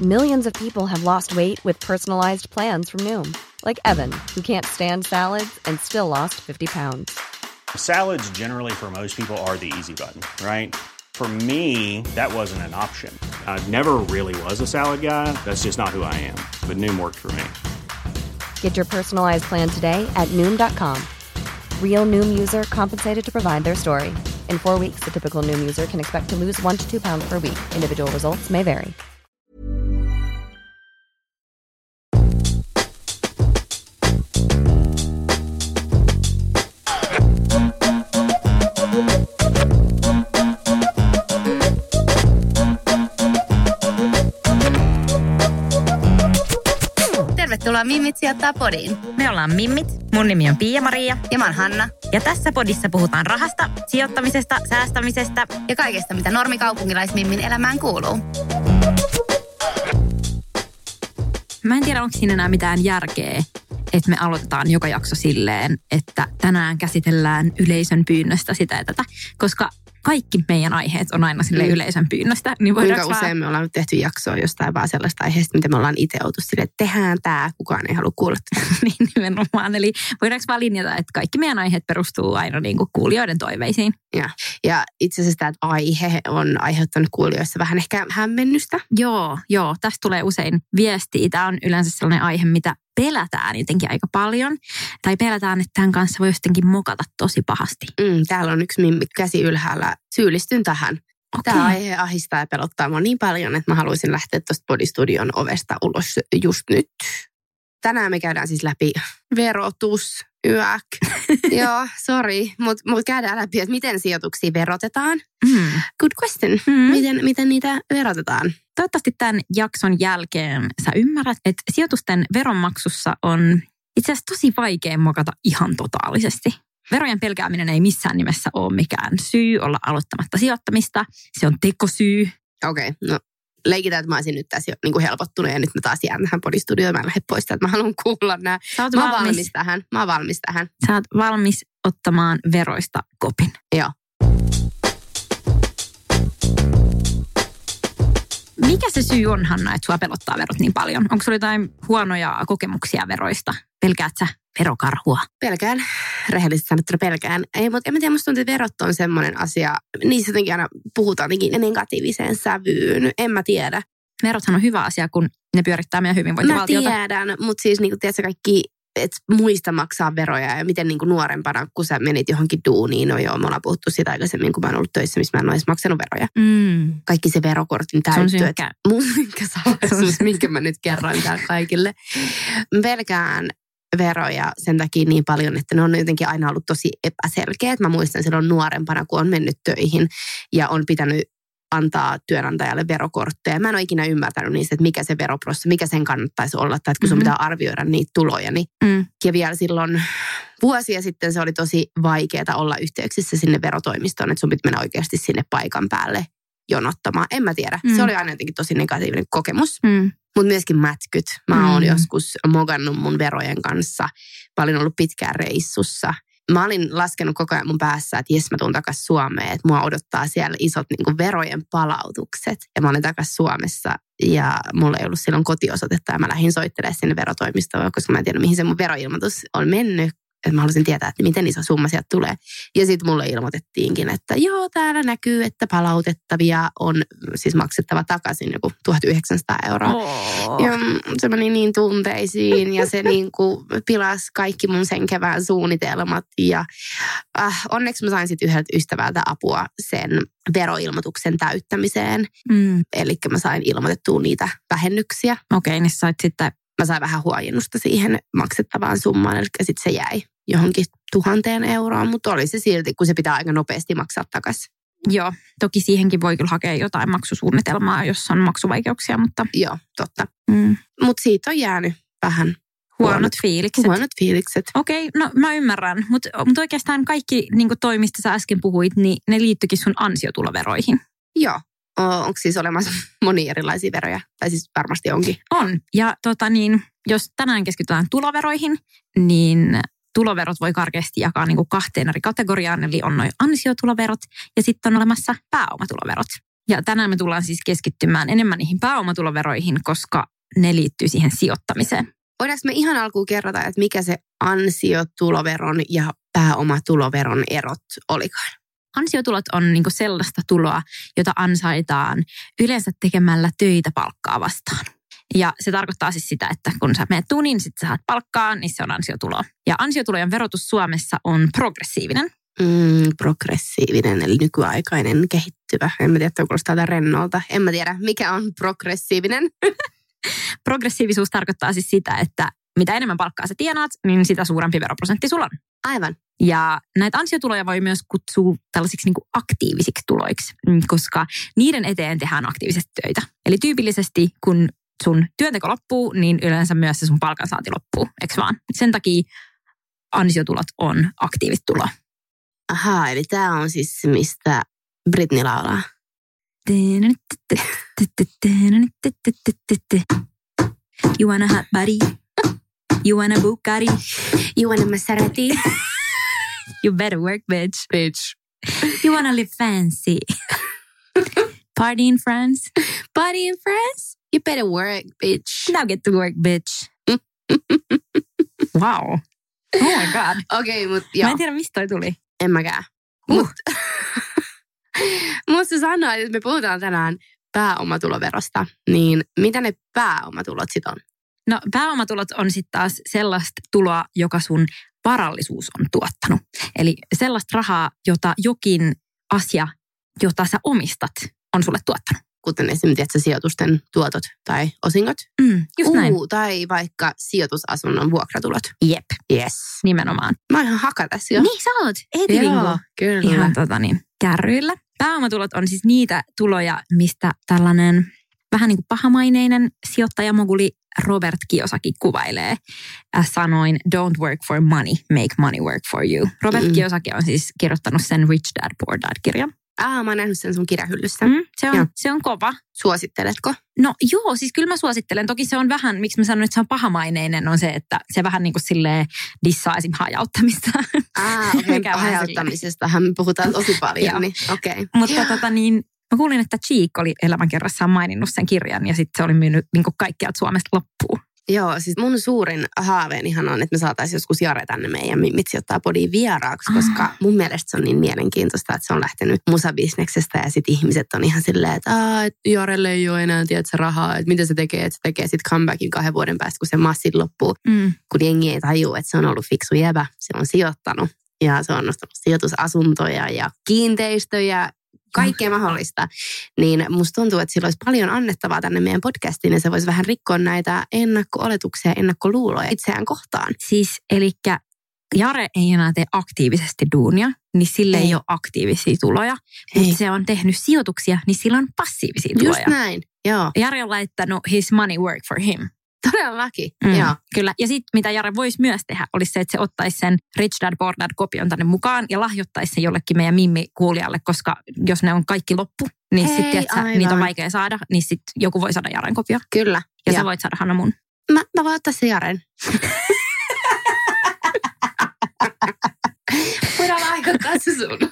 Millions of people have lost weight with personalized plans from Noom. Like Evan, who can't stand salads and still lost 50 pounds. Salads generally for most people are the easy button, right? For me, that wasn't an option. I never really was a salad guy. That's just not who I am. But Noom worked for me. Get your personalized plan today at Noom.com. Real Noom user compensated to provide their story. In 4 weeks, the typical Noom user can expect to lose 1 to 2 pounds per week. Individual results may vary. Tervetuloa Mimmit sijoittaa podiin. Me ollaan Mimmit, mun nimi on Pia-Maria. Ja mä oon Hanna. Ja tässä podissa puhutaan rahasta, sijoittamisesta, säästämisestä Ja kaikesta, mitä normikaupunkilaismimmin elämään kuuluu. Mä en tiedä, onko siinä enää mitään järkeä, että me aloitetaan joka jakso silleen, että tänään käsitellään yleisön pyynnöstä sitä ja tätä, koska kaikki meidän aiheet on aina sille yleisön pyynnöstä. Niin kuinka usein me ollaan tehty jaksoa jostain vaan sellaista aiheesta, mitä me ollaan itse oltu silleen, että tehdään tämä, kukaan ei halua kuulla. Niin nimenomaan. Eli voidaanko vaan linjata, että kaikki meidän aiheet perustuu aina niin kuin kuulijoiden toiveisiin. Ja itse asiassa tämä aihe on aiheuttanut kuulijoissa vähän ehkä hämmennystä. Joo. Tästä tulee usein viestiä. Tämä on yleensä sellainen aihe, mitä pelätään jotenkin aika paljon. Tai pelätään, että tämän kanssa voi jotenkin mokata tosi pahasti. Täällä on yksi mimmi käsi ylhäällä. Syyllistyn tähän. Okay. Tämä aihe ahdistaa ja pelottaa mua niin paljon, että mä haluaisin lähteä tuosta Podistudion ovesta ulos just nyt. Tänään me käydään siis läpi verotus. Joo, sorry, mutta käydään läpi, että miten sijoituksia verotetaan. Good question. Miten niitä verotetaan? Toivottavasti tämän jakson jälkeen sä ymmärrät, että sijoitusten veronmaksussa on itse asiassa tosi vaikea mokata ihan totaalisesti. Verojen pelkääminen ei missään nimessä ole mikään syy olla aloittamatta sijoittamista. Se on tekosyy. Okei, no leikitään, että mä olisin nyt tässä jo niin kuin helpottunut ja nyt mä taas jään tähän Podistudioon. Mä en lähde pois, että mä haluan kuulla nämä. Mä oon valmis tähän. Sä oot valmis ottamaan veroista kopin. Joo. Mikä se syy on, Hanna, että sua pelottaa verot niin paljon? Onko sulla jotain huonoja kokemuksia veroista? Pelkäät sä verokarhua? Pelkään. Rehellisesti sanottuna pelkään. Ei, mutta en mä tiedä, musta tuntuu, että verot on semmoinen asia. Niissä jotenkin aina puhutaan jotenkin negatiiviseen sävyyn. En mä tiedä. Verothan on hyvä asia, kun ne pyörittää meidän hyvinvointivaltiota. Mä tiedän, mutta siis niin kuin tiedätkö kaikki, että muista maksaa veroja ja miten niin kuin nuorempana, kun sä menit johonkin duuniin, no joo, me ollaan puhuttu siitä aikaisemmin, kun mä oon ollut töissä, missä mä en ole edes maksanut veroja. Kaikki se verokortin täyttyy. Se on synkkä. Mun synkkä salaisuus, minkä mä nyt kerroin täällä kaikille. Pelkään veroja sen takia niin paljon, että ne on jotenkin aina ollut tosi epäselkeät. Mä muistan silloin nuorempana, kun on mennyt töihin ja on pitänyt antaa työnantajalle verokortteja. Mä en ole ikinä ymmärtänyt niistä, että mikä se veroprosessi, mikä sen kannattaisi olla, tai että kun sun pitää arvioida niitä tuloja. Niin. Ja vielä silloin vuosia sitten se oli tosi vaikeaa olla yhteyksissä sinne verotoimistoon, että sun pitää mennä oikeasti sinne paikan päälle jonottamaan. En mä tiedä. Se oli aina jotenkin tosi negatiivinen kokemus. Mutta myöskin mätkyt. Mä oon joskus mogannut mun verojen kanssa. Mä olin ollut pitkään reissussa. Mä olin laskenut koko ajan mun päässä, että jes mä tuun takaisin Suomeen, että mua odottaa siellä isot niin kuin verojen palautukset. Ja mä olin takaisin Suomessa ja mulla ei ollut silloin kotiosoitetta ja mä lähdin soittelemaan sinne verotoimistoon, koska mä en tiedä mihin se mun veroilmoitus on mennyt. Että mä halusin tietää, että miten iso summa sieltä tulee. Ja sitten mulle ilmoitettiinkin, että joo, täällä näkyy, että palautettavia on siis maksettava takaisin joku 1900 €. Ja se meni niin tunteisiin ja se niin kuin pilasi kaikki mun sen kevään suunnitelmat. Ja onneksi mä sain sitten yhdeltä ystävältä apua sen veroilmoituksen täyttämiseen. Eli mä sain ilmoitettua niitä vähennyksiä. Okei, niin sait sitten. Mä sain vähän huojennusta siihen maksettavaan summaan, eli sitten se jäi johonkin 1000 €, mutta oli se silti, kun se pitää aika nopeasti maksaa takaisin. Joo, toki siihenkin voi kyllä hakea jotain maksusuunnitelmaa, jos on maksuvaikeuksia, mutta. Joo, totta. Mutta siitä on jäänyt vähän huonot fiilikset. Huonot fiilikset. Okei, no mä ymmärrän, mutta oikeastaan kaikki niin toi, mistä sä äsken puhuit, niin ne liittyikin sun ansiotuloveroihin. Joo. Onko siis olemassa monia erilaisia veroja? Tai siis varmasti onkin. On. Ja jos tänään keskitytään tuloveroihin, niin tuloverot voi karkeasti jakaa niin kuin 2 eri kategoriaan. Eli on noin ansiotuloverot ja sitten on olemassa pääomatuloverot. Ja tänään me tullaan siis keskittymään enemmän niihin pääomatuloveroihin, koska ne liittyy siihen sijoittamiseen. Voidaanko me ihan alkuun kerrata, että mikä se ansiotuloveron ja pääomatuloveron erot olikaan? Ansiotulot on niinku sellaista tuloa, jota ansaitaan yleensä tekemällä töitä palkkaa vastaan. Ja se tarkoittaa siis sitä, että kun sä menet duuniin, niin sit sä saat palkkaa, niin se on ansiotuloa. Ja ansiotulojen verotus Suomessa on progressiivinen. Progressiivinen, eli nykyaikainen, kehittyvä. En mä tiedä, että kuulostaa tätä rennolta. En mä tiedä, mikä on progressiivinen. Progressiivisuus tarkoittaa siis sitä, että mitä enemmän palkkaa sä tienaat, niin sitä suurempi veroprosentti sulla on. Aivan. Ja näitä ansiotuloja voi myös kutsua tällaisiksi niin kuin aktiivisiksi tuloiksi, koska niiden eteen tehdään aktiivisesti töitä. Eli tyypillisesti, kun sun työnteko loppuu, niin yleensä myös se sun palkansaanti loppuu, eikö vaan? Sen takia ansiotulot on aktiivituloa. Ahaa, eli tää on siis mistä Britney laulaa. You want a hot body? You want a Bugatti? You want a Maserati? You better work, bitch. Bitch. You want to live fancy? Party in France? Party in France? You better work, bitch. Now get to work, bitch. Wow. Oh my god. Okei, mutta joo. Mä en tiedä, mistä toi tuli. En mäkään. Musta sanoa, että me puhutaan tänään pääomatuloverosta, niin mitä ne pääomatulot sit on? No pääomatulot on sitten taas sellaista tuloa, joka sun varallisuus on tuottanut. Eli sellaista rahaa, jota jokin asia, jota sä omistat, on sulle tuottanut. Kuten esimerkiksi sijoitusten tuotot tai osingot. Just näin. Tai vaikka sijoitusasunnon vuokratulot. Jep. Yes. Nimenomaan. Mä oon ihan haka tässä jo. Niin sä oot. Joo, kyllä. Ihan kärryillä. Pääomatulot on siis niitä tuloja, mistä tällainen vähän niin kuin pahamaineinen sijoittajamoguli Robert Kiyosaki kuvailee sanoin don't work for money, make money work for you. Robert Kiyosaki on siis kirjoittanut sen Rich Dad Poor Dad-kirjan. Mä oon nähnyt sen sun kirjahyllyssä. Se on kova. Suositteletko? No joo, siis kyllä mä suosittelen. Toki se on vähän, miksi mä sanoin, että se on pahamaineinen, on se, että se vähän niin kuin silleen dissaa esim. Hajauttamista. Okei. Hajauttamisestahan me puhutaan tosi paljon, niin okei. Mutta mä kuulin, että Cheek oli elämänkerrassaan maininnut sen kirjan ja sitten se oli myynyt niin kuin kaikkialta Suomesta loppuun. Joo, siis mun suurin haaveenihan on, että me saataisiin joskus Jare tänne meidän Mimmit sijoittaa podiin vieraaksi, koska mun mielestä se on niin mielenkiintoista, että se on lähtenyt musabisneksestä ja sitten ihmiset on ihan silleen, että Jarelle ei ole enää tiedätkö, rahaa, että mitä se tekee, että se tekee sitten comebackin 2 vuoden päästä, kun se massit loppuu. Kun jengi ei tajua, että se on ollut fiksu jäbä, se on sijoittanut ja se on nostanut sijoitusasuntoja ja kiinteistöjä, kaikkea mahdollista, niin musta tuntuu, että sillä olisi paljon annettavaa tänne meidän podcastiin ja se voisi vähän rikkoa näitä ennakko-oletuksia, ennakkoluuloja itseään kohtaan. Siis, elikkä Jare ei enää tee aktiivisesti duunia, niin sille ei ole aktiivisia tuloja, mutta se on tehnyt sijoituksia, niin sillä on passiivisia tuloja. Just näin, joo. Jare on laittanut his money work for him. Todellakin, joo. Kyllä. Ja sitten mitä Jare voisi myös tehdä, olisi se, että se ottaisi sen Rich Dad Poor Dad -kopion tänne mukaan ja lahjoittaisi sen jollekin meidän Mimmi-kuulijalle, koska jos ne on kaikki loppu, niin sitten niitä on vaikea saada, niin sitten joku voi saada Jaren kopio. Kyllä. Ja sä voit saada Hanna mun. Mä voin ottaa se Jaren. Voidaan lahjoittaa se sun.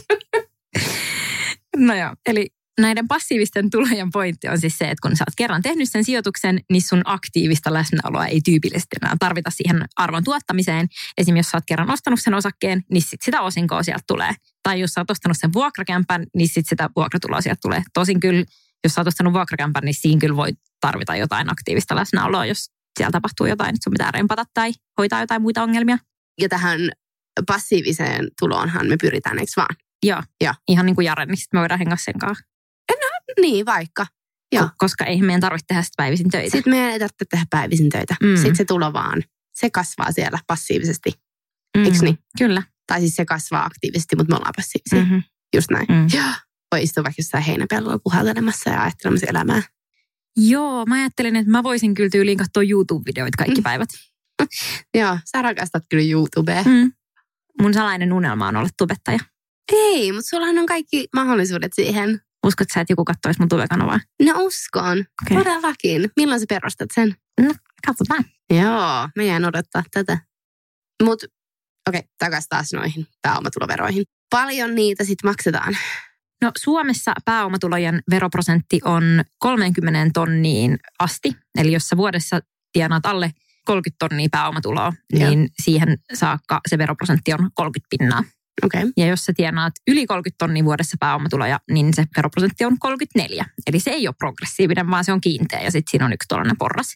No joo, eli näiden passiivisten tulojen pointti on siis se, että kun sä oot kerran tehnyt sen sijoituksen, niin sun aktiivista läsnäoloa ei tyypillisesti enää tarvita siihen arvon tuottamiseen. Esimerkiksi jos sä oot kerran ostanut sen osakkeen, niin sit sitä osinkoa sieltä tulee. Tai jos sä oot ostanut sen vuokrakämpän, niin sit sitä vuokratuloa sieltä tulee. Tosin kyllä, jos sä oot ostanut vuokrakämpän, niin siinä kyllä voi tarvita jotain aktiivista läsnäoloa, jos siellä tapahtuu jotain, että sun pitää rempata tai hoitaa jotain muita ongelmia. Ja tähän passiiviseen tuloonhan me pyritään, eikö vaan? Joo. Ihan niin kuin Jaren, niin sitten me voidaan hengaa sen kanssa. Niin, vaikka. Joo. Koska ei meidän tarvitse tehdä sitä päivisin töitä. Sitten meidän ei tarvitse tehdä päivisin töitä. Sitten se tulo vaan, se kasvaa siellä passiivisesti. Eikö niin? Kyllä. Tai siis se kasvaa aktiivisesti, mutta me ollaan passiivisia. Just näin. Joo. Voi istua vaikka jossain heinäpellolla puhaltelemassa ja ajattelemassa elämää. Joo, mä ajattelin, että mä voisin kyllä tyyliin katsoa YouTube-videoita kaikki päivät. Joo, sä rakastat kyllä YouTubea. Mun salainen unelma on olla tubettaja. Ei, mutta sullahan on kaikki mahdollisuudet siihen. Uskotko sä, että joku katsoisi mun tube-kanavaa? No uskon. Todellakin. Milloin sä perustat sen? No, katsotaan. Joo, me jään odottaa tätä. Mutta takaisin taas noihin pääomatuloveroihin. Paljon niitä sitten maksetaan? No Suomessa pääomatulojen veroprosentti on 30 tonniin asti. Eli jos sä vuodessa tienaat alle 30 tonnia pääomatuloa, niin siihen saakka se veroprosentti on 30%. Okay. Ja jos sä tienaat yli 30 tonnia vuodessa pääomatuloja, niin se veroprosentti on 34. Eli se ei ole progressiivinen, vaan se on kiinteä ja sitten siinä on yksi tollainen porras.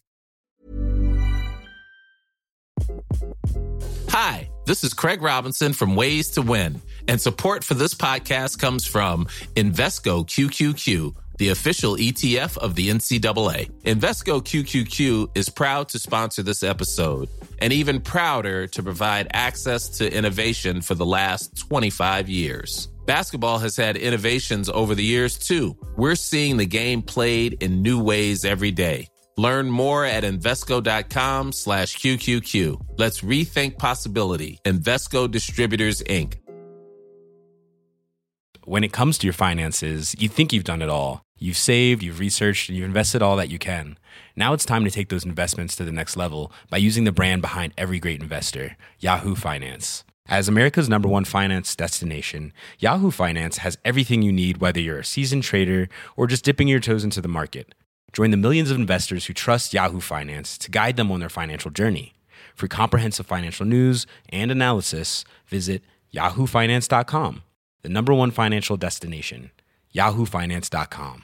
Hi, this is Craig Robinson from Ways to Win, and support for this podcast comes from Invesco QQQ, the official ETF of the NCAA. Invesco QQQ is proud to sponsor this episode, and even prouder to provide access to innovation for the last 25 years. Basketball has had innovations over the years, too. We're seeing the game played in new ways every day. Learn more at Invesco.com/QQQ. Let's rethink possibility. Invesco Distributors, Inc. When it comes to your finances, you think you've done it all. You've saved, you've researched, and you've invested all that you can. Now it's time to take those investments to the next level by using the brand behind every great investor, Yahoo Finance. As America's #1 finance destination, Yahoo Finance has everything you need, whether you're a seasoned trader or just dipping your toes into the market. Join the millions of investors who trust Yahoo Finance to guide them on their financial journey. For comprehensive financial news and analysis, visit yahoofinance.com, the #1 financial destination, yahoofinance.com.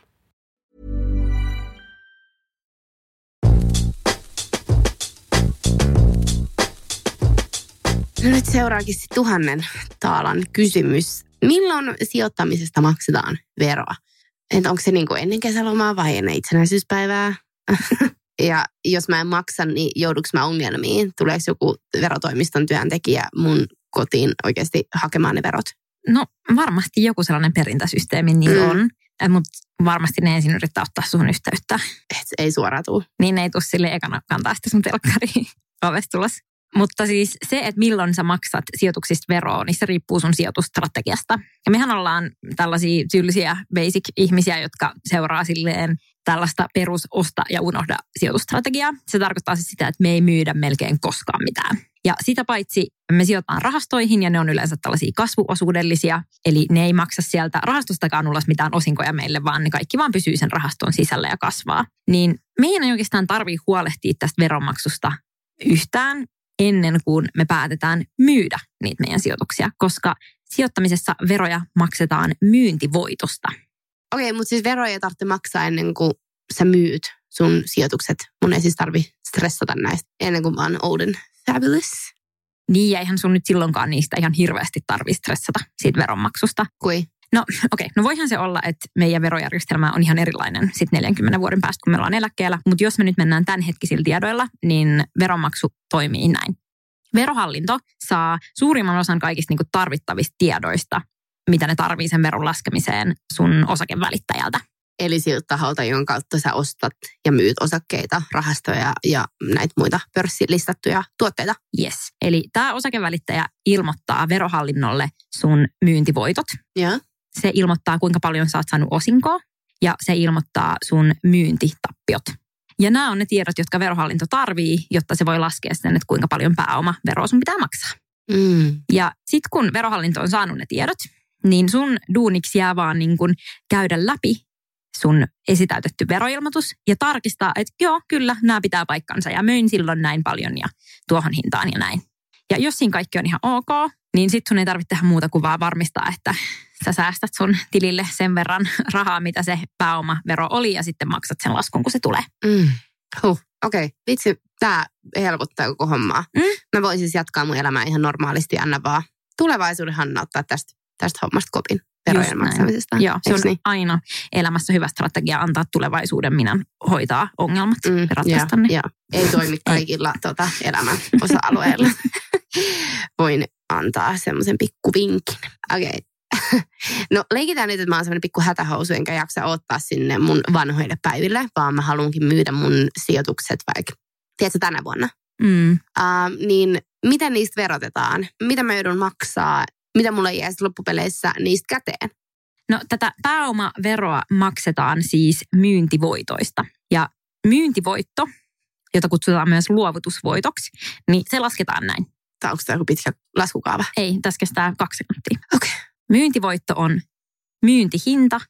No nyt seuraakin 1000 taalan kysymys. Milloin sijoittamisesta maksetaan veroa? Että onko se niin kuin ennen kesälomaa vai ennen itsenäisyyspäivää? Ja jos mä en maksa, niin jouduks mä ongelmiin? Tuleeko joku verotoimiston työntekijä mun kotiin oikeasti hakemaan ne verot? No varmasti joku sellainen perintäsysteemi niillä on. Mutta varmasti ne ensin yrittää ottaa suhun yhteyttä. Et ei suoraan tule. Niin ei tule sille ekana kantaa sitä sun telkkariin ovesta tulos. Mutta siis se, että milloin sä maksat sijoituksista veroa, niin se riippuu sun sijoitustrategiasta. Ja mehän ollaan tällaisia tylsiä basic-ihmisiä, jotka seuraa silleen tällaista perusosta ja unohda sijoitustrategiaa. Se tarkoittaa siis sitä, että me ei myydä melkein koskaan mitään. Ja sitä paitsi me sijoitetaan rahastoihin ja ne on yleensä tällaisia kasvuosuudellisia. Eli ne ei maksa sieltä rahastostakaan ulos mitään osinkoja meille, vaan ne kaikki vaan pysyy sen rahaston sisällä ja kasvaa. Niin meidän ei oikeastaan tarvitse huolehtia tästä veronmaksusta yhtään ennen kuin me päätetään myydä niitä meidän sijoituksia, koska sijoittamisessa veroja maksetaan myyntivoitosta. Okei, mutta siis veroja ei tarvitse maksaa ennen kuin sä myyt sun sijoitukset. Mun ei siis tarvitse stressata näistä ennen kuin mä oon old and fabulous. Niin, eihän sun nyt silloinkaan niistä ihan hirveästi tarvitse stressata siitä veronmaksusta. Kui? No okei, no voihan se olla, että meidän verojärjestelmä on ihan erilainen sitten 40 vuoden päästä, kun me ollaan eläkkeellä. Mutta jos me nyt mennään tämänhetkisillä tiedoilla, niin veronmaksu toimii näin. Verohallinto saa suurimman osan kaikista niinku tarvittavista tiedoista, mitä ne tarvii sen veron laskemiseen sun osakevälittäjältä. Eli siltä taholta, jonka kautta sä ostat ja myyt osakkeita, rahastoja ja näitä muita pörssilistattuja tuotteita. Yes. Eli tämä osakevälittäjä ilmoittaa verohallinnolle sun myyntivoitot. Ja. Se ilmoittaa, kuinka paljon sä oot saanut osinkoa ja se ilmoittaa sun myyntitappiot. Ja nämä on ne tiedot, jotka verohallinto tarvii, jotta se voi laskea sen, että kuinka paljon pääomaveroa sun pitää maksaa. Ja sitten kun verohallinto on saanut ne tiedot, niin sun duuniksi jää vaan niin kun käydä läpi sun esitäytetty veroilmoitus ja tarkistaa, että joo, kyllä, nämä pitää paikkansa ja möin silloin näin paljon ja tuohon hintaan ja näin. Ja jos siinä kaikki on ihan ok, niin sitten sun ei tarvitse tehdä muuta kuin vaan varmistaa, että sä säästät sun tilille sen verran rahaa, mitä se pääomavero oli ja sitten maksat sen laskun, kun se tulee. Okei. Vitsi, tää helpottaa koko hommaa. Mä voin siis jatkaa mun elämää ihan normaalisti ja anna vaan tulevaisuuden Hanna ottaa tästä hommasta kopin verojen maksamisesta. Joo, se on niin? aina elämässä hyvä strategia antaa tulevaisuuden minän hoitaa ongelmat ja ratkaista ne. Joo. Ei toimi kaikilla elämän osa-alueilla. Voin antaa semmoisen pikku vinkin. Okei. No leikitään nyt, että mä oon semmoinen pikku hätähousu, enkä jaksa odottaa sinne mun vanhoille päiville, vaan mä haluankin myydä mun sijoitukset vaikka, tiedätkö, tänä vuonna. Niin miten niistä verotetaan? Mitä mä joudun maksaa? Mitä mulla jää loppupeleissä niistä käteen? No tätä pääomaveroa maksetaan siis myyntivoitoista. Ja myyntivoitto, jota kutsutaan myös luovutusvoitoksi, niin se lasketaan näin. Onko tämä joku pitkä laskukaava? Ei, tässä kestää 2 sekuntia. Okei. Myyntivoitto on myyntihinta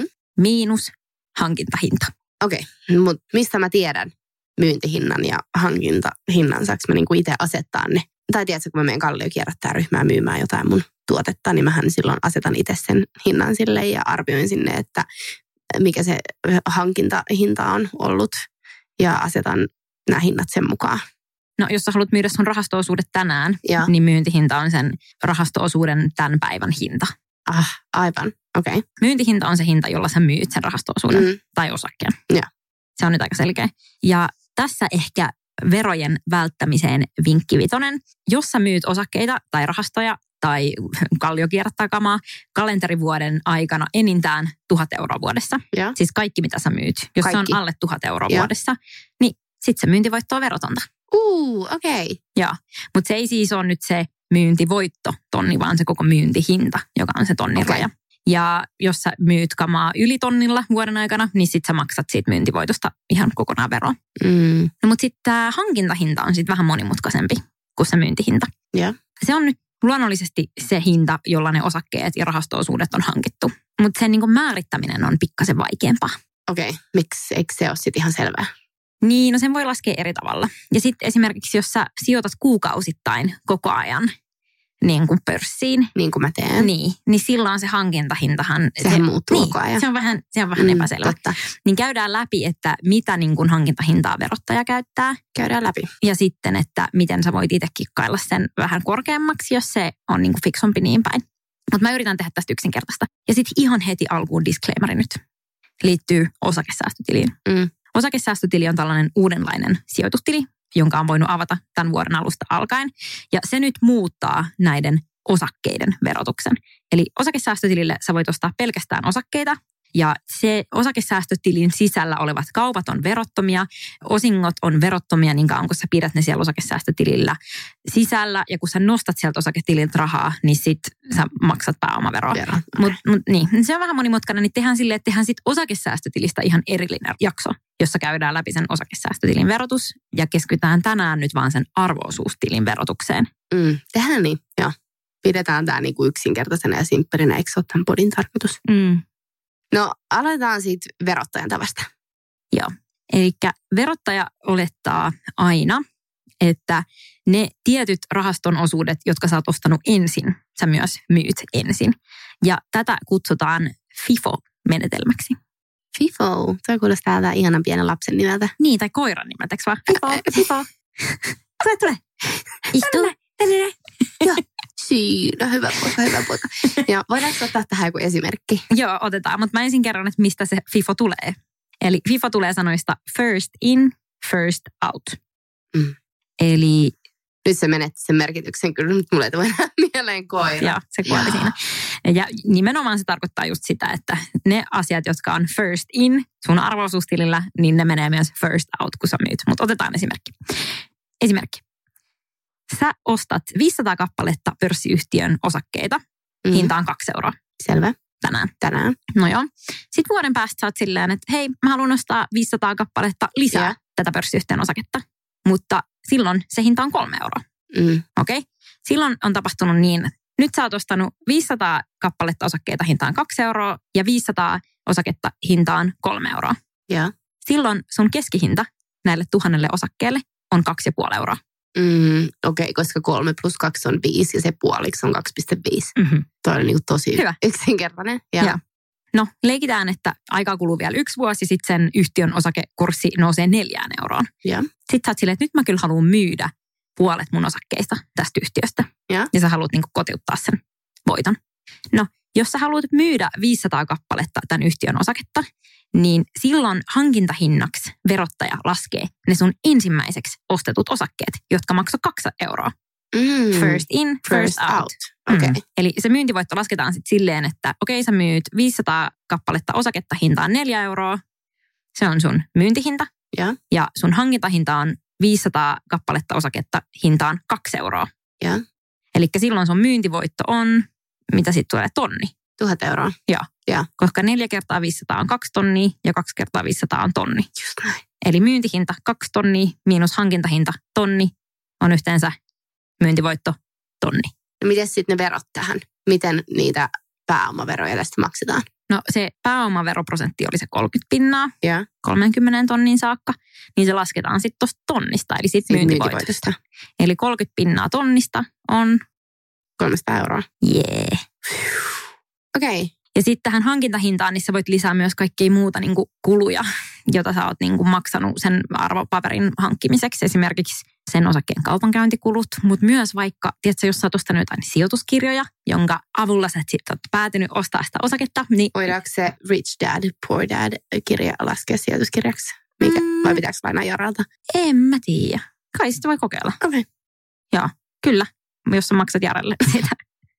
miinus hankintahinta. Okei, mutta mistä mä tiedän myyntihinnan ja hankintahinnan? Saanko mä niinku itse asettaa ne? Tai tiedätkö, kun mä menen Kallio kierrättää ryhmää myymään jotain mun tuotetta, niin mähän silloin asetan itse sen hinnan sille ja arvioin sinne, että mikä se hankintahinta on ollut ja asetan nämä hinnat sen mukaan. No, jos sä haluat myydä sun rahasto-osuudet tänään, niin myyntihinta on sen rahasto-osuuden tämän päivän hinta. Aivan, okei. Myyntihinta on se hinta, jolla sä myyt sen rahasto-osuuden tai osakkeen. Ja. Se on nyt aika selkeä. Ja tässä ehkä verojen välttämiseen vinkki 5. Jos sä myyt osakkeita tai rahastoja tai Kallio kierrättää kamaa kalenterivuoden aikana enintään 1 000 euroa vuodessa. Ja. Siis kaikki, mitä sä myyt. Jos se on alle 1 000 euroa vuodessa, niin sit se myyntivoitto on verotonta. Okei. Joo, mutta se ei siis ole nyt se myyntivoitto tonni, vaan se koko myyntihinta, joka on se tonnin raja. Ja jos sä myyt kamaa yli tonnilla vuoden aikana, niin sit sä maksat siitä myyntivoitosta ihan kokonaan veroa. No, mutta sitten tämä hankintahinta on sitten vähän monimutkaisempi kuin se myyntihinta. Yeah. Se on nyt luonnollisesti se hinta, jolla ne osakkeet ja rahasto-osuudet on hankittu. Mutta sen niinku määrittäminen on pikkasen vaikeampaa. Okei, miksi? Eikö se ole sitten ihan selvää? Niin, no sen voi laskea eri tavalla. Ja sitten esimerkiksi, jos sä sijoitat kuukausittain koko ajan niin kuin pörssiin. Niin kuin mä teen. Niin silloin se hankintahintahan... Sehän muuttuu koko ajan. Se on vähän epäselvä. Totta. Niin käydään läpi, että mitä niin kuin hankintahintaa verottaja käyttää. Käydään läpi. Ja sitten, että miten sä voit itse kikkailla sen vähän korkeammaksi, jos se on niin kuin fiksumpi niin päin. Mutta mä yritän tehdä tästä yksinkertaista. Ja sitten ihan heti alkuun disclaimeri nyt. Liittyy osakesäästötiliin. Osakesäästötili on tällainen uudenlainen sijoitustili, jonka on voinut avata tämän vuoden alusta alkaen. Ja se nyt muuttaa näiden osakkeiden verotuksen. Eli osakesäästötilille sä voit ostaa pelkästään osakkeita. Ja se osakesäästötilin sisällä olevat kaupat on verottomia. Osingot on verottomia niin kauan, kun sä pidät ne siellä osakesäästötilillä sisällä. Ja kun sä nostat sieltä osaketililtä rahaa, niin sit sä maksat pääomaveroa. Niin, se on vähän monimutkainen. Niin tehdään silleen, että tehdään sit osakesäästötilistä ihan erillinen jakso, jossa käydään läpi sen osakesäästötilin verotus. Ja keskitytään tänään nyt vaan sen arvo-osuustilin verotukseen. Tehdään niin, joo. Pidetään tämä niinku yksinkertaisena ja simpperinä, eikö se ole tämän podin tarkoitus? No, aloitetaan siitä verottajan tavasta. Joo, eli verottaja olettaa aina, että ne tietyt rahaston osuudet, jotka sä oot ostanut ensin, sä myös myyt ensin. Ja tätä kutsutaan FIFO-menetelmäksi. FIFO? Toi kuulostaa täältä ihanan pienen lapsen nimeltä. Niin, tai koiran nimeltä, eikö vaan? FIFO. Tule. Istu. Joo. Siinä, hyvä poika. Ja voidaanko ottaa tähän joku esimerkki? Joo, otetaan, mutta mä ensin kerron, että mistä se FIFO tulee. Eli FIFO tulee sanoista first in, first out. Eli... Nyt se menetti sen merkityksen, kyllä nyt mulle ei tule mieleen koira. Joo, se kuoli siinä. Ja nimenomaan se tarkoittaa just sitä, että ne asiat, jotka on first in sun arvo-osuustilillä, niin ne menee myös first out, kun sä myyt. Mutta otetaan Esimerkki. Sä ostat 500 kappaletta pörssiyhtiön osakkeita. Hinta on 2 euroa. Selvä. Tänään. No joo. Sitten vuoden päästä sä oot silleen, että hei, mä haluan ostaa 500 kappaletta lisää tätä pörssiyhtiön osaketta. Mutta silloin se hinta on 3 euroa. Okei? Silloin on tapahtunut niin, että nyt sä oot ostanut 500 kappaletta osakkeita hintaan 2 euroa ja 500 osaketta hintaan 3 euroa. Ja. Silloin sun keskihinta näille 1000 osakkeelle on 2,5 euroa. Okei, koska 3 + 2 on 5 ja se puoliksi on 2,5. Toi on niin tosi hyvä. Yksinkertainen. Ja. No, leikitään, että aikaa kuluu vielä 1 vuosi, sitten sen yhtiön osakekurssi nousee 4 euroon. Ja. Sitten sä oot silleen, että nyt mä kyllä haluan myydä puolet mun osakkeista tästä yhtiöstä. Ja sä haluat niin kuin kotiuttaa sen voiton. No, jos sä haluat myydä 500 kappaletta tämän yhtiön osaketta, niin silloin hankintahinnaksi verottaja laskee ne sun ensimmäiseksi ostetut osakkeet, jotka maksoi 2 euroa. First in, first out. Okay. Eli se myyntivoitto lasketaan sitten silleen, että okei, sä myyt 500 kappaletta osaketta hintaan 4 euroa. Se on sun myyntihinta. Ja sun hankintahinta on 500 kappaletta osaketta hintaan 2 euroa. Eli silloin sun myyntivoitto on, mitä sitten tulee, 1 000. 1000 euroa. Joo. Koska 4 × 500 on 2 tonnia ja 2 × 500 on 1 tonni. Just näin. Eli myyntihinta 2 tonnia miinus hankintahinta 1 tonni on yhteensä myyntivoitto 1 tonni. No miten sitten ne verot tähän? Miten niitä pääomaveroja tästä maksetaan? No se pääomaveroprosentti oli se 30%, Joo. 30 tonnin saakka, niin se lasketaan sitten tuosta tonnista, eli sitten myyntivoitosta. Eli 30% tonnista on 300 euroa. jee. Okei. Okay. Ja sitten tähän hankintahintaan, niin sä voit lisää myös kaikkea muuta niin kuin kuluja, jota sä oot niin kuin maksanut sen arvopaperin hankkimiseksi. Esimerkiksi sen osakkeen kaupankäyntikulut, mutta myös vaikka, tiedätkö, jos sä oot ostanut jotain sijoituskirjoja, jonka avulla sä sitten oot päätynyt ostaa sitä osaketta. Niin Voidaanko se Rich Dad, Poor Dad-kirja laskea sijoituskirjaksi? Vai pitääkö lainaa Jaralta? En mä tiedä. Kai sitä voi kokeilla. Okei. Okay. Joo, kyllä, jos sä maksat Jarelle sitä.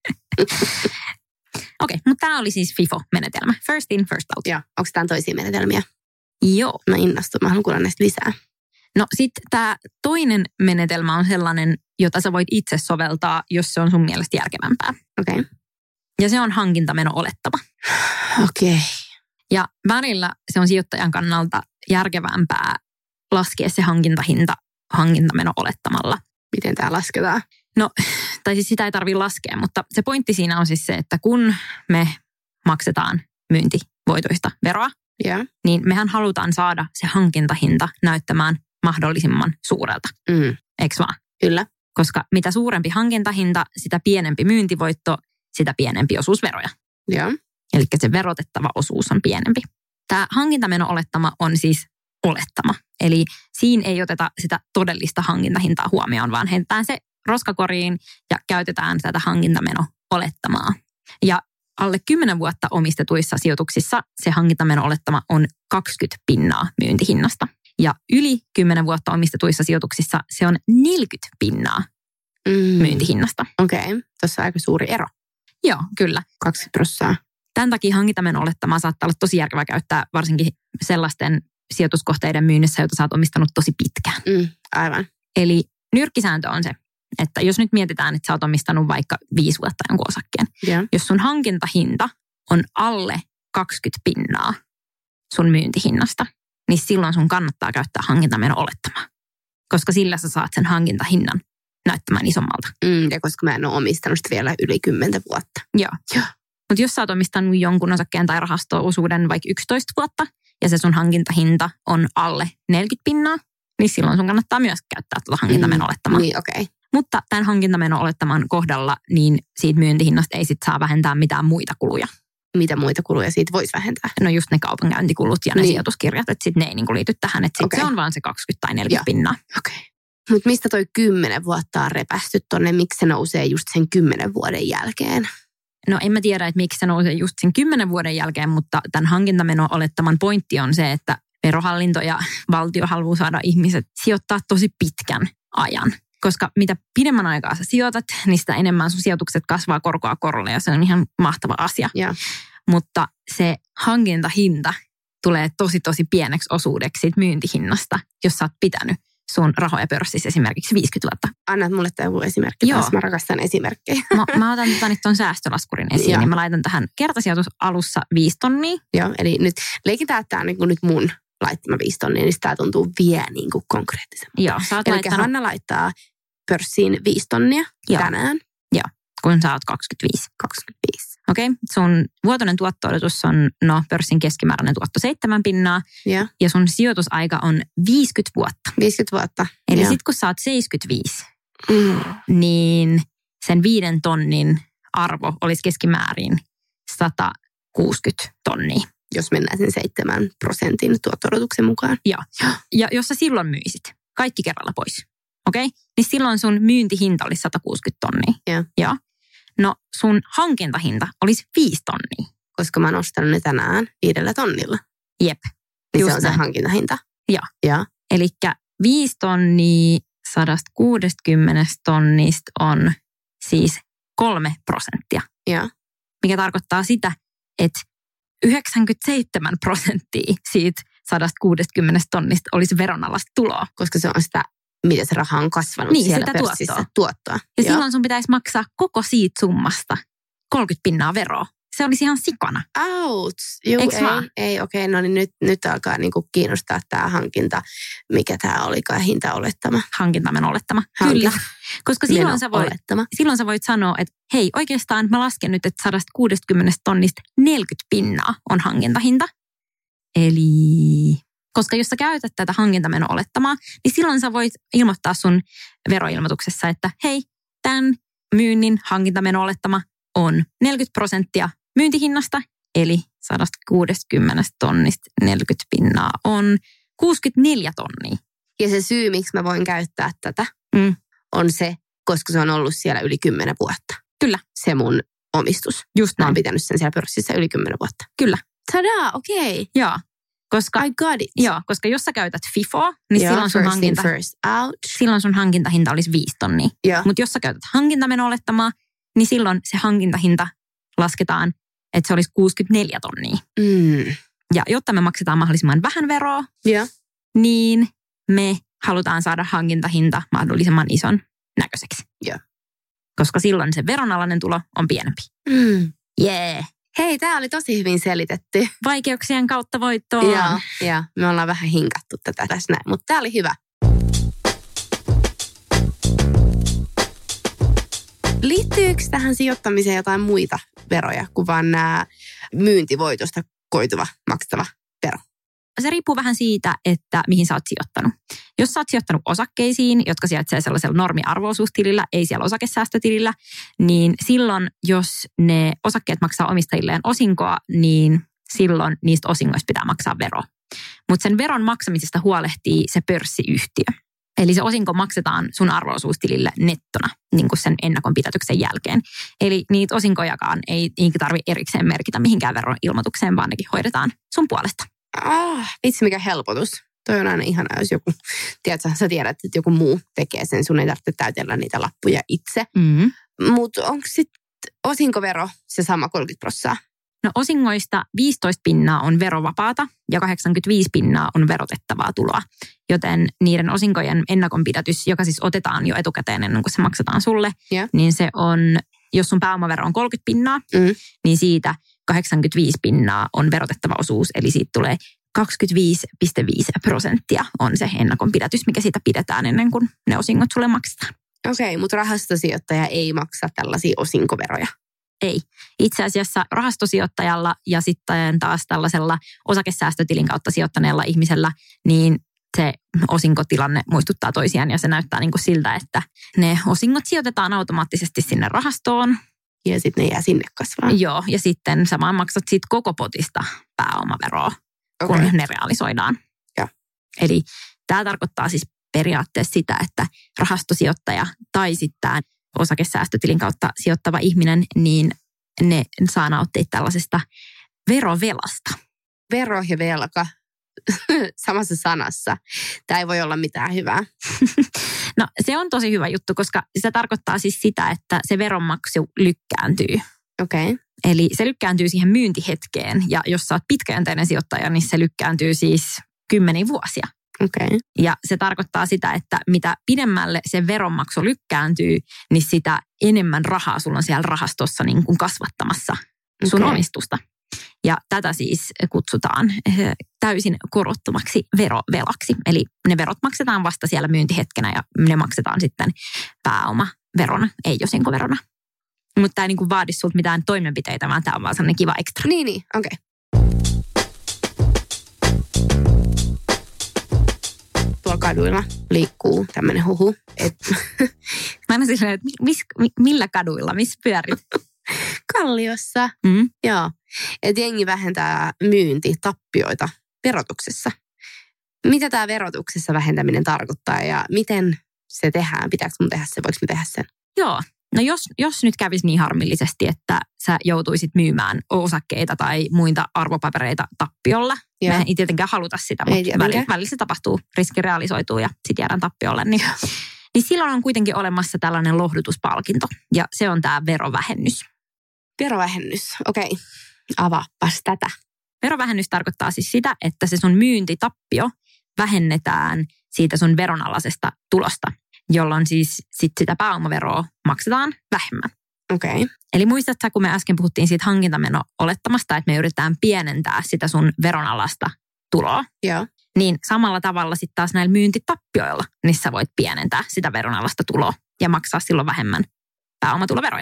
Okei, mutta tämä oli siis FIFO-menetelmä. First in, first out. Joo. Onko tämä toisia menetelmiä? Joo. Mä innostun. Mä haluan kuulla näistä lisää. No sitten tämä toinen menetelmä on sellainen, jota sä voit itse soveltaa, jos se on sun mielestä järkevämpää. Okei. Okay. Ja se on hankintameno-olettama. Okei. Okay. Ja välillä se on sijoittajan kannalta järkevämpää laskea se hankintahinta hankintameno-olettamalla. Miten tämä lasketaan? No, tai siis sitä ei tarvitse laskea, mutta se pointti siinä on siis se, että kun me maksetaan myyntivoitoista veroa, yeah. niin mehän halutaan saada se hankintahinta näyttämään mahdollisimman suurelta. Eikö vaan? Kyllä. Koska mitä suurempi hankintahinta, sitä pienempi myyntivoitto, sitä pienempi osuus veroja. Joo. Eli se verotettava osuus on pienempi. Tämä hankintameno-olettama on siis olettama. Eli siinä ei oteta sitä todellista hankintahintaa huomioon, vaan heitetään se roskakoriin ja käytetään tätä hankintameno-olettamaa. Ja alle 10 vuotta omistetuissa sijoituksissa se hankintameno-olettama on 20% myyntihinnasta. Ja yli 10 vuotta omistetuissa sijoituksissa se on 40% myyntihinnasta. Okei, tuossa on aika suuri ero. Joo, kyllä. 20%. Tämän takia hankintameno-olettamaa saattaa olla tosi järkevää käyttää varsinkin sellaisten sijoituskohteiden myynnissä, joita sä oot omistanut tosi pitkään. Aivan. Eli nyrkkisääntö on se, että jos nyt mietitään, että sä oot omistanut vaikka 5 vuotta jonkun osakkeen. Yeah. Jos sun hankintahinta on alle 20% sun myyntihinnasta, niin silloin sun kannattaa käyttää hankintameno-olettamaa. Koska sillä sä saat sen hankintahinnan näyttämään isommalta. Ja koska mä en ole omistanut sitä vielä yli 10 vuotta. Joo. Mutta jos sä oot omistanut jonkun osakkeen tai rahasto-osuuden vaikka 11 vuotta, ja se sun hankintahinta on alle 40%, niin silloin sun kannattaa myös käyttää tuota hankintameno-olettamaa. Niin, okei. Okay. Mutta tämän hankintameno-olettaman kohdalla, niin siitä myyntihinnasta ei sit saa vähentää mitään muita kuluja. Mitä muita kuluja siitä voisi vähentää? No just ne kaupankäyntikulut ja ne sijoituskirjat, että sitten ne ei niinku liity tähän, että sitten se on vaan se 20 tai 40%. Okei. Okay. Mutta mistä toi 10 vuotta on repästy tonne? Miksi se nousee just sen 10 vuoden jälkeen? No en mä tiedä, että miksi se nousee just sen 10 vuoden jälkeen, mutta tämän hankintameno-olettaman pointti on se, että verohallinto ja valtio haluaa saada ihmiset sijoittaa tosi pitkän ajan. Koska mitä pidemmän aikaa sä sijoitat, niin sitä enemmän sun sijoitukset kasvaa korkoa korolle ja se on ihan mahtava asia. Yeah. Mutta se hankintahinta tulee tosi pieneksi osuudeksi siitä myyntihinnasta, jos sä oot pitänyt sun rahoja pörssissä esimerkiksi 50 vuotta. Annat mulle joku esimerkki. Joo. Mä rakastan esimerkkejä. Mä otan nyt ton säästölaskurin esiin, niin mä laitan tähän kertasijoitusalussa 5 tonnia. Joo, eli nyt leikitään, että tämä on niin kuin nyt mun laittama 5 tonnia, niin tämä tuntuu vielä niin kuin konkreettisemmin. Joo, sä oot eli laittanut... Hanna laittaa pörssiin 5 tonnia tänään. Joo, kun sä oot 25. 25. Okei, sun vuotoinen tuotto-odotus on pörssin keskimääräinen tuotto 7%. Ja sun sijoitusaika on 50 vuotta. 50 vuotta. Eli sit kun sä oot 75, niin sen 5 tonnin arvo olisi keskimäärin 160 tonnia. Jos mennään sen 7% tuotto-odotuksen mukaan. Joo. Ja jos sä silloin myisit kaikki kerralla pois, okei? Niin silloin sun myyntihinta olisi 160 tonnia. Joo. No sun hankintahinta olisi 5 tonnia. Koska mä oon ostanut ne tänään 5 tonnilla. Jep. Niin se on se hankintahinta. Joo. Elikkä 5 tonnia 160 tonnista on siis 3%. Joo. Mikä tarkoittaa sitä, että 97% siitä 160 tonnista olisi veronalaista tuloa. Koska se on sitä, miten se raha on kasvanut siellä sitä pörssissä. Tuottoa. Ja silloin sun pitäisi maksaa koko siitä summasta 30% veroa se olisi ihan sikana. Outs. Juu, ei, okei, no niin nyt alkaa niinku kiinnostaa tämä hankinta. Mikä tämä olikaan, hintaolettama? Hankintamen olettama. Kyllä. Koska silloin sä voit sanoa, että hei, oikeastaan mä lasken nyt, että 160 tonnista 40 pinnaa on hankintahinta. Eli koska jos sä käytät tätä hankintameno-olettamaa, niin silloin sä voit ilmoittaa sun veroilmoituksessa, että hei, tämän myynnin hankintameno-olettama on 40% myyntihinnasta, eli 160 tonnista 40 pinnaa on 64 tonnia. Ja se syy, miksi mä voin käyttää tätä, on se, koska se on ollut siellä yli 10 vuotta. Kyllä. Se mun omistus. Just näin. Mä oon pitänyt sen siellä pörssissä yli 10 vuotta. Kyllä. Tadaa, okei. Joo. Koska, I got it. Joo, koska jos sä käytät FIFOa, niin silloin sun hankintahinta olisi 5 tonnia. Mutta jos sä käytät hankintameno-olettamaa, niin silloin se hankintahinta lasketaan, että se olisi 64 tonnia. Ja jotta me maksetaan mahdollisimman vähän veroa, niin me halutaan saada hankintahinta mahdollisimman ison näköiseksi. Koska silloin se veronalainen tulo on pienempi. Hei, tää oli tosi hyvin selitetty. Vaikeuksien kautta voittoon. Joo, me ollaan vähän hinkattu tätä tässä näin, mutta tää oli hyvä. Liittyykö tähän sijoittamiseen jotain muita veroja kuin vaan nämä myyntivoitosta koituva maksettava vero? Se riippuu vähän siitä, että mihin sä oot sijoittanut. Jos sä oot sijoittanut osakkeisiin, jotka sijaitsee sellaisella normi-arvo-osuustilillä, ei siellä osakesäästötilillä, niin silloin, jos ne osakkeet maksaa omistajilleen osinkoa, niin silloin niistä osingoista pitää maksaa vero. Mutta sen veron maksamisesta huolehtii se pörssiyhtiö. Eli se osinko maksetaan sun arvo-osuustilille nettona, niin kuin sen ennakonpidätyksen jälkeen. Eli niitä osinkojakaan ei tarvitse erikseen merkitä mihinkään veroilmoitukseen, vaan nekin hoidetaan sun puolesta. Vitsi mikä helpotus. Toi on aina ihanaa, jos joku, tiedätkö, sä tiedät, että joku muu tekee sen, sun ei tarvitse täytellä niitä lappuja itse. Mutta onko sitten osinkovero se sama 30%? No osingoista 15 pinnaa on verovapaata ja 85 pinnaa on verotettavaa tuloa. Joten niiden osinkojen ennakonpidätys, joka siis otetaan jo etukäteen ennen kuin se maksetaan sulle, niin se on, jos sun pääomavero on 30 pinnaa, niin siitä 85 pinnaa on verotettava osuus, eli siitä tulee 25,5% on se ennakonpidätys, mikä siitä pidetään ennen kuin ne osingot sulle maksetaan. Okei, mutta rahastosijoittaja ei maksa tällaisia osinkoveroja. Ei. Itse asiassa rahastosijoittajalla ja sitten taas tällaisella osakesäästötilin kautta sijoittaneella ihmisellä, niin se osinkotilanne muistuttaa toisiaan ja se näyttää niin kuin siltä, että ne osingot sijoitetaan automaattisesti sinne rahastoon. Ja sitten ne jää sinne kasvaa. Joo, ja sitten samaan maksat siitä koko potista pääomaveroa, kun ne realisoidaan. Eli tämä tarkoittaa siis periaatteessa sitä, että rahastosijoittaja tai sitten osakesäästötilin kautta sijoittava ihminen, niin ne saa nauttia tällaisesta verovelasta. Vero ja velka samassa sanassa. Tämä ei voi olla mitään hyvää. No se on tosi hyvä juttu, koska se tarkoittaa siis sitä, että se veronmaksu lykkääntyy. Okei. Eli se lykkääntyy siihen myyntihetkeen ja jos sä oot pitkäjänteinen sijoittaja, niin se lykkääntyy siis 10 vuosia. Okay. Ja se tarkoittaa sitä, että mitä pidemmälle se veronmaksu lykkääntyy, niin sitä enemmän rahaa sulla on siellä rahastossa niin kuin kasvattamassa sun omistusta. Ja tätä siis kutsutaan täysin korottomaksi verovelaksi. Eli ne verot maksetaan vasta siellä myyntihetkenä ja ne maksetaan sitten pääomaverona, ei osinkoverona. Mutta tämä ei niin kuin vaadi sulta mitään toimenpiteitä, vaan tämä on vaan sellainen kiva ekstra. Niin, okei. Tuolla kaduilla liikkuu tämmöinen huhu. Mä aina silleen, että millä kaduilla, missä pyörit? Kalliossa. Joo. Että jengi vähentää myyntitappioita verotuksessa. Mitä tämä verotuksessa vähentäminen tarkoittaa ja miten se tehdään? Pitääkö mun tehdä se? Voiko mä tehdä sen? Joo. No jos nyt kävisi niin harmillisesti, että sä joutuisit myymään osakkeita tai muita arvopapereita tappiolla. Me ei tietenkään haluta sitä, mutta välillä se tapahtuu, riski realisoituu ja sitten jäädään tappiolle. Niin silloin on kuitenkin olemassa tällainen lohdutuspalkinto ja se on tämä verovähennys. Verovähennys, okei. Avaapas tätä. Verovähennys tarkoittaa siis sitä, että se sun myyntitappio vähennetään siitä sun veronalaisesta tulosta, jolloin siis sit sitä pääomaveroa maksetaan vähemmän. Okei. Eli muistatko, kun me äsken puhuttiin siitä hankintameno-olettamasta, että me yritetään pienentää sitä sun veronalasta tuloa, Joo. niin samalla tavalla sitten taas näillä myyntitappioilla, niin sä voit pienentää sitä veronalasta tuloa ja maksaa silloin vähemmän pääomatuloveroja.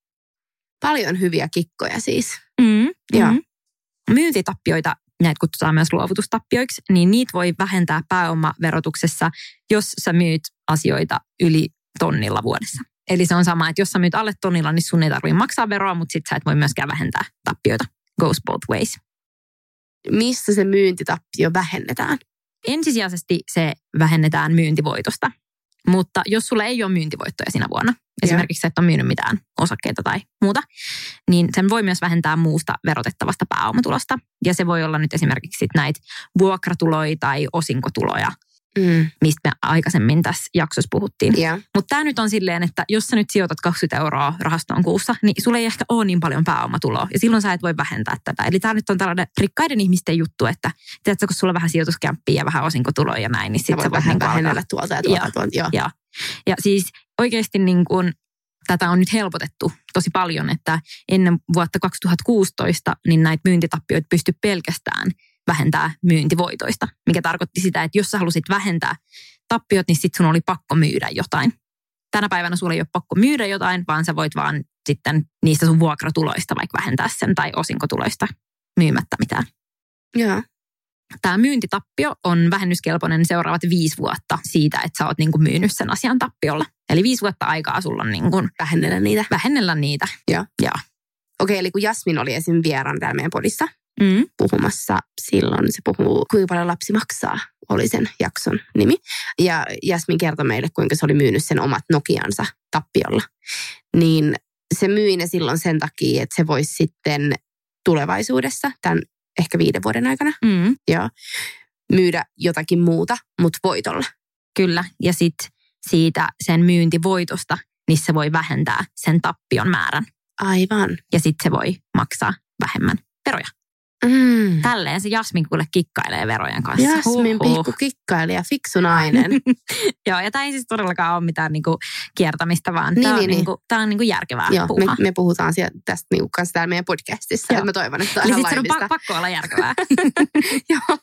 Paljon hyviä kikkoja siis. Joo. Myyntitappioita, näitä kutsutaan myös luovutustappioiksi, niin niitä voi vähentää pääomaverotuksessa, jos sä myyt asioita yli 1 000 vuodessa. Eli se on sama, että jos sä myyt alle 1 000, niin sun ei tarvitse maksaa veroa, mutta sit sä et voi myöskään vähentää tappioita. Goes both ways. Missä se myyntitappio vähennetään? Ensisijaisesti se vähennetään myyntivoitosta. Mutta jos sulla ei ole myyntivoittoja siinä vuonna, esimerkiksi sä et ole myynyt mitään osakkeita tai muuta, niin sen voi myös vähentää muusta verotettavasta pääomatulosta. Ja se voi olla nyt esimerkiksi näitä vuokratuloja tai osinkotuloja, mistä me aikaisemmin tässä jaksossa puhuttiin. Yeah. Mutta tämä nyt on silleen, että jos sä nyt sijoitat 20 € rahastoon kuussa, niin sulla ei ehkä ole niin paljon pääomatuloa. Ja silloin sä et voi vähentää tätä. Eli tämä nyt on tällainen rikkaiden ihmisten juttu, että tiedätkö, kun sulla on vähän sijoituskämppiä ja vähän osinkotuloja ja näin, niin sitten sä voit vähän vähennellä tuolta ja tuolta. Ja siis oikeasti niin kuin tätä on nyt helpotettu tosi paljon, että ennen vuotta 2016 niin näitä myyntitappioita pystyi pelkästään vähentää myyntivoitoista, mikä tarkoitti sitä, että jos sä halusit vähentää tappiot, niin sit sun oli pakko myydä jotain. Tänä päivänä sulla ei ole pakko myydä jotain, vaan sä voit vaan sitten niistä sun vuokratuloista vaikka vähentää sen tai osinkotuloista myymättä mitään. Joo. Tämä myyntitappio on vähennyskelpoinen seuraavat 5 vuotta siitä, että sä oot niin kuin myynyt sen asian tappiolla. Eli 5 vuotta aikaa sulla on niin kuin vähennellä niitä. Joo. Okei, eli kun Jasmin oli esim. Vieraan täällä meidän podissa puhumassa silloin, se puhuu kuinka paljon lapsi maksaa, oli sen jakson nimi. Ja Jasmin kertoi meille, kuinka se oli myynyt sen omat Nokiansa tappiolla. Niin se myi ne silloin sen takia, että se voisi sitten tulevaisuudessa, tämän ehkä 5 vuoden aikana, myydä jotakin muuta, mutta voitolla. Kyllä, ja sitten siitä sen myyntivoitosta, niin se voi vähentää sen tappion määrän. Aivan. Ja sitten se voi maksaa vähemmän veroja. Tälleen se Jasmin kuule kikkailee verojen kanssa. Jasmin pikku kikkailija, fiksu nainen. Joo, ja tämä ei siis todellakaan ole mitään niinku kiertämistä, vaan tämä on niinku järkevää puhumaa. Me puhutaan tästä niinku kanssa täällä meidän podcastissa. Että mä toivon, että eli sitten on pakko olla järkevää. Joo.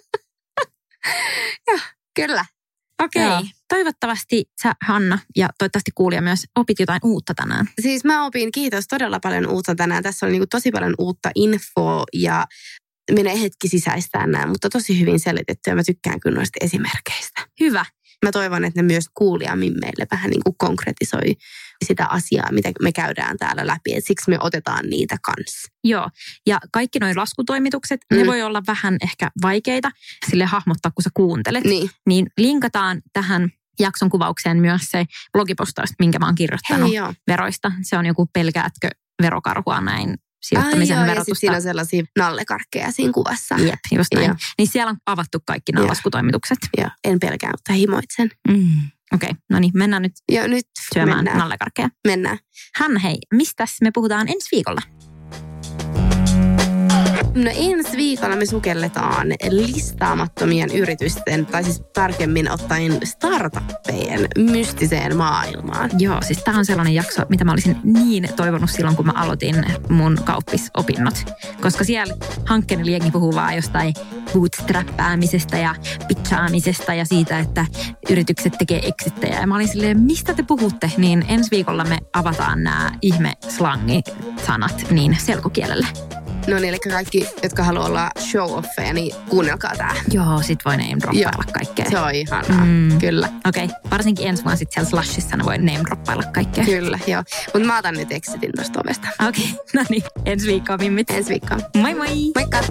Joo, kyllä. Okei. Toivottavasti sä, Hanna, ja toivottavasti kuulija myös opit jotain uutta tänään. Siis mä opin, kiitos, todella paljon uutta tänään. Tässä oli niinku tosi paljon uutta infoa ja menee hetki sisäistään nämä, mutta tosi hyvin selitetty ja mä tykkään kyllä noista esimerkkeistä. Hyvä. Mä toivon, että ne myös kuulijamimmeille vähän niin kuin konkretisoi sitä asiaa, mitä me käydään täällä läpi. Et siksi me otetaan niitä kanssa. Joo, ja kaikki nuo laskutoimitukset, ne voi olla vähän ehkä vaikeita sille hahmottaa, kun sä kuuntelet. Niin linkataan tähän jakson kuvaukseen myös se blogipostaus, minkä mä oon kirjoittanut veroista. Se on joku pelkäätkö verokarhua näin sijoittamisen verotusta. Ja sitten siinä on sellaisia nallekarkkeja siinä kuvassa. Jep, just näin. Niin siellä on avattu kaikki nämä laskutoimitukset. Joo, en pelkää, mutta himoitsen. Okei, no niin, mennään nyt syömään nallekarkkeja. Mennään. Hanna, hei, mistäs me puhutaan ensi viikolla? No ensi viikolla me sukelletaan listaamattomien yritysten, tai siis tarkemmin ottaen startuppejen mystiseen maailmaan. Joo, siis tämä on sellainen jakso, mitä mä olisin niin toivonut silloin, kun mä aloitin mun kauppisopinnot. Koska siellä hankkeen lienkin puhuu vaan jostain bootstrappäämisestä ja pitchaamisesta ja siitä, että yritykset tekee exittejä. Ja mä olin silleen, mistä te puhutte? Niin ensi viikolla me avataan nämä ihme-slangisanat niin selkokielellä. No niin, eli kaikki, jotka haluaa olla show-offeja, niin kuunnelkaa tää. Joo, sit voi name-droppailla kaikkea. Se on ihanaa, kyllä. Okei, varsinkin ensi vuonna sit siellä Slashissa ne voi name-droppailla kaikkea. Kyllä, joo. Mutta mä otan nyt exitin tosta ovesta. Okei, no niin, ensi viikkoa mimmit. Ensi viikkoa. Moi moi! Moikka!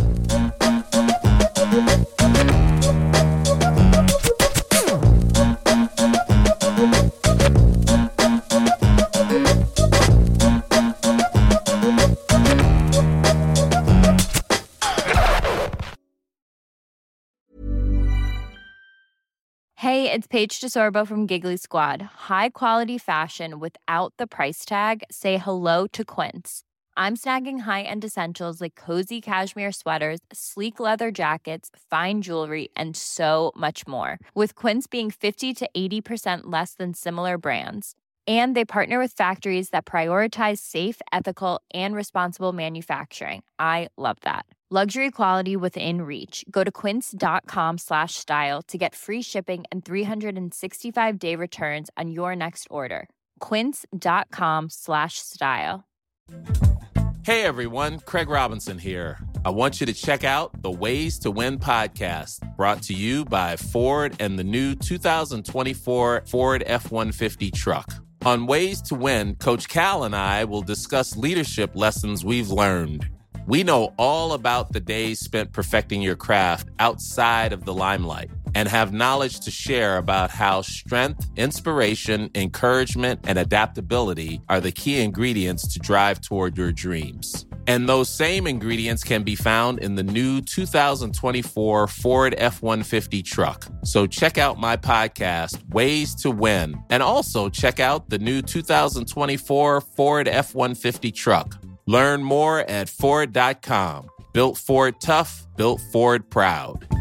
Hey, it's Paige DeSorbo from Giggly Squad. High quality fashion without the price tag. Say hello to Quince. I'm snagging high-end essentials like cozy cashmere sweaters, sleek leather jackets, fine jewelry, and so much more. With Quince being 50 to 80% less than similar brands. And they partner with factories that prioritize safe, ethical, and responsible manufacturing. I love that. Luxury quality within reach. Go to quince.com/style to get free shipping and 365-day returns on your next order. Quince.com/style. Hey everyone, Craig Robinson here. I want you to check out the Ways to Win podcast, brought to you by Ford and the new 2024 Ford F-150 truck. On Ways to Win, Coach Cal and I will discuss leadership lessons we've learned. We know all about the days spent perfecting your craft outside of the limelight and have knowledge to share about how strength, inspiration, encouragement, and adaptability are the key ingredients to drive toward your dreams. And those same ingredients can be found in the new 2024 Ford F-150 truck. So check out my podcast, Ways to Win, and also check out the new 2024 Ford F-150 truck. Learn more at Ford.com. Built Ford tough, built Ford proud.